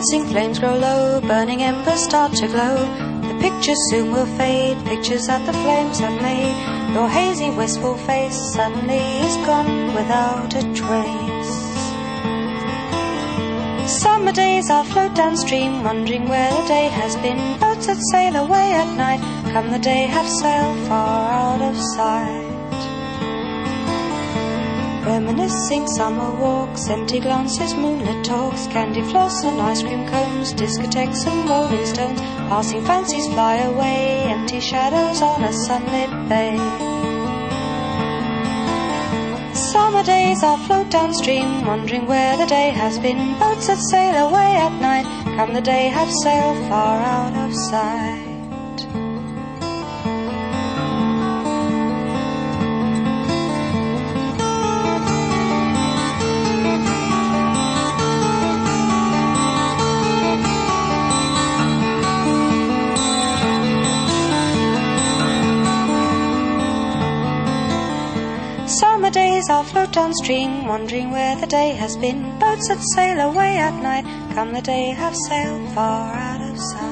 dancing flames grow low, burning embers start to glow. The picture soon will fade, pictures that the flames have made. Your hazy, wistful face suddenly is gone without a trace. Summer days I'll float downstream, wondering where the day has been. Boats that sail away at night, come the day have sailed far out of sight. Reminiscing summer walks, empty glances, moonlit talks, candy floss and ice cream cones, discotheques and rolling stones. Passing fancies fly away, empty shadows on a sunlit bay. Summer days I'll float downstream, wondering where the day has been. Boats that sail away at night, come the day have sailed far out of sight. Summer days I'll float downstream, wondering where the day has been. Boats that sail away at night, come the day have sailed far out of sight.